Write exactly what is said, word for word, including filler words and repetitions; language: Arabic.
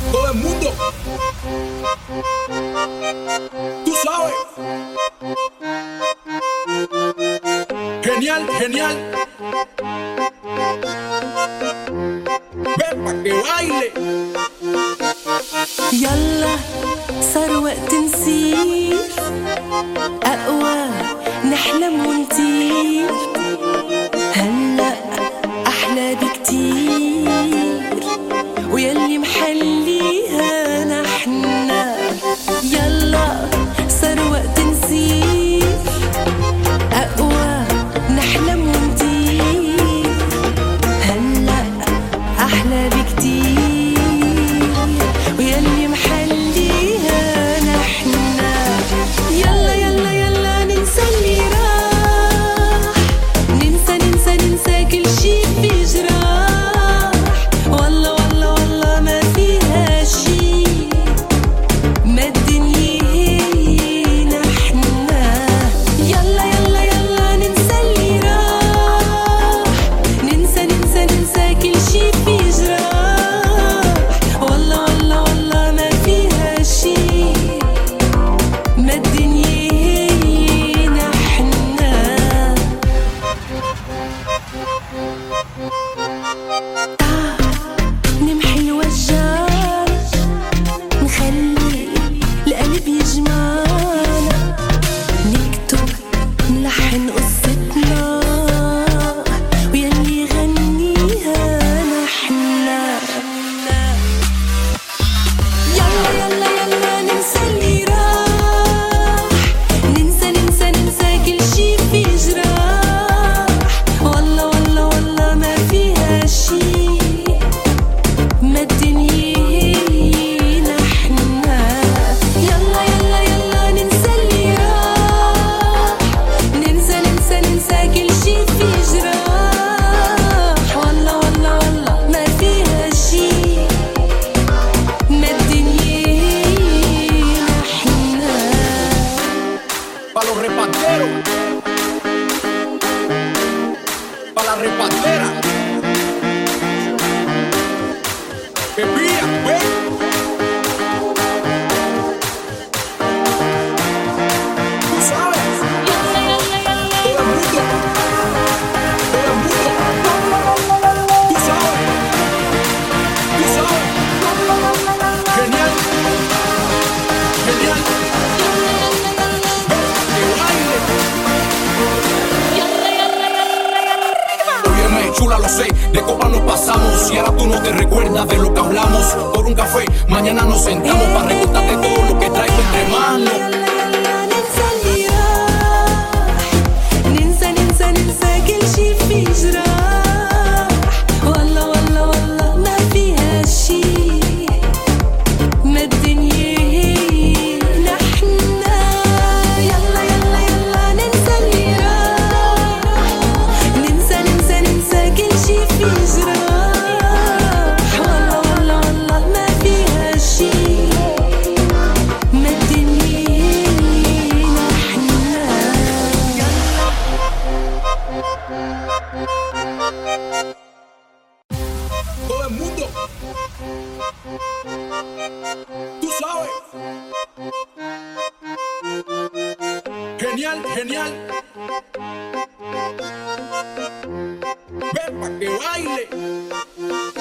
Todo el mundo, tú sabes. Genial, genial. Ven pa' que baile. يلا صار وقت نسير أقوى، نحلم ونطير. هلأ أحلى بكتير، ويلي محليها نحنا. يلا صار وقت نسير أقوى، نحلم ونطير. هلأ أحلى بكتير، ويلي محليها نحنا. يلا يلا يلا ننسى اللي راح، ننسى ننسى ننسى كل شي في جراح. والله والله والله ما فيها شي، ما الدنيا هي نحنا. يلا يلا يلا ننسى اللي راح، ننسى ننسى ننسى كل شي في جراح. والله والله والله ما فيها شي، ما الدنيا هي نحنا. نمحي الوجع، نخلي القلب يجمعنا. نكتب نلحن قصتنا، ويلي يغنيها نحنا. يلا يلا يلا ننسى اللي راح، ننسى ننسى ننسى كل شي في جراح. والله والله والله ما فيها شي، ما الدنيا هي نحنا. يلا يلا يلا ننسى اللي راح، ننسى ننسى ننسى كل شي في جراح. والله والله والله ما فيها شي، ما الدنيا هي نحنا. Pa' los reparteros, pa' la repartera. Que pilla, ven. Tú sabes. Todo el mundo, todo el mundo. Tú sabes, tú sabes. Genial, genial. Que baile. Óyeme, chula, lo sé, de copa nos pasamos. Y ahora tú no te recuerdas de lo que hablamos. Por un café, mañana nos sentamos para recordarte todo lo que traigo entre manos. ننسى اللي راح، ننسى ننسى ننسى كل شي في جراح. والله والله والله ما فيها شي، ما الدنيا هي نحنا. يلا يلا يلا ننسى اللي راح، ننسى ننسى ننسى كل شي في جراح. والله والله والله ما فيها شي، ما الدنيا هي نحنا. Todo el mundo, tú sabes. Genial, genial. Ven pa' que baile.